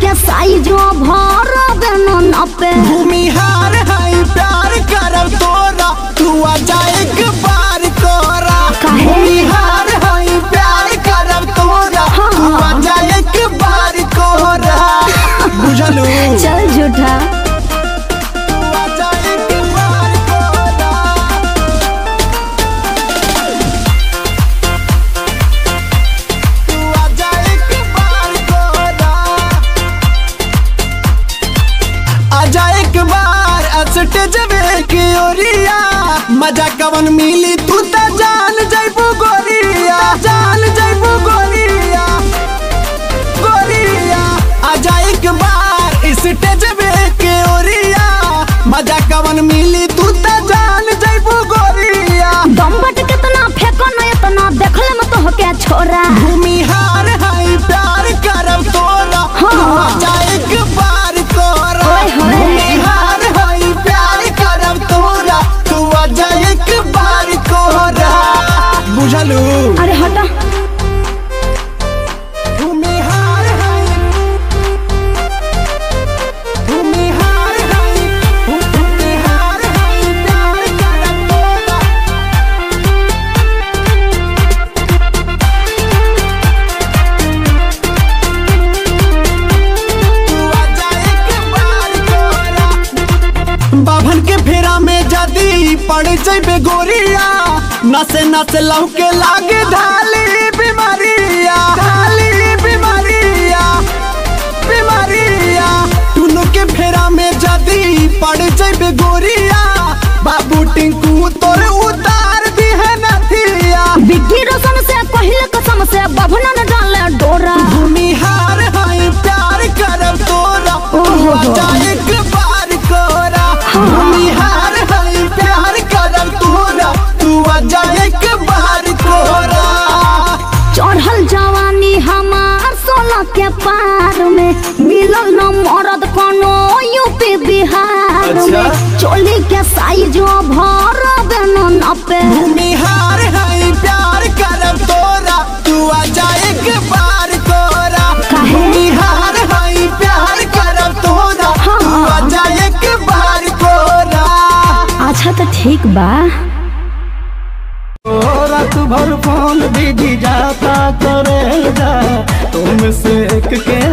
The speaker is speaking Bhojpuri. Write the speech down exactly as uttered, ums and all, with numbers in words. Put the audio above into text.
के साइजो भर देनो नपे भूमिहार है प्यार करब तोरा तू आ जा एक बार तोरा भूमिहार है प्यार करब तोरा तू आ जा एक बार तोरा बुझलू चल झूठा मजा कवन मिली तू त जान जइबू गोरिया जान जइबू गोरिया गोरिया आजा एक बार इस स्टेज के ओरिया मजा कवन मिली तू त जान जइबू गोरिया दम्बट कितना फेंको न इतना देखले में तो होके छोरा भूमिहार है प्यार करब तोरा आजा एक बार तोरा भूमिहार है प्यार करब तोरा तू आजा एक बार तोरा बुझलू अरे हटा भूमिहार है भूमिहार है भूमिहार है प्यार करब तोरा तू आजा एक बार तोरा बाभन के फेरा में जदी पड़ जइबे गोरिया नसे नसे लहू के लागे ढाली बीमारिया ढाली बीमारिया बीमारिया टुनु के फेरा में जदी पड़ जइबे गोरिया बाबू टिंकू तोर उतार दी है नथिया बिग्गी रोशन से पहले कसम से बभना न डाले डोरा भूमिहार है प्यार करब तोरा ओहो। आजा एक बार कोरा भूमिहार है प्यार करब तोरा तू आजा एक बार कोरा चढ़ल जवानी हमार सोलह के पार में मिलल न मरद कोनो यूपी बिहार अच्छा। में चोली के साइजो भर देनो नपे भूमिहार है प्यार करब तोरा तू आजा एक बार कोरा काहे? भूमिहार है प्यार करब तोरा तू आजा एक बार कोरा अच्छा तो ठीक बा रात भर फोन बिजी जाता करे जा तुमसे एक के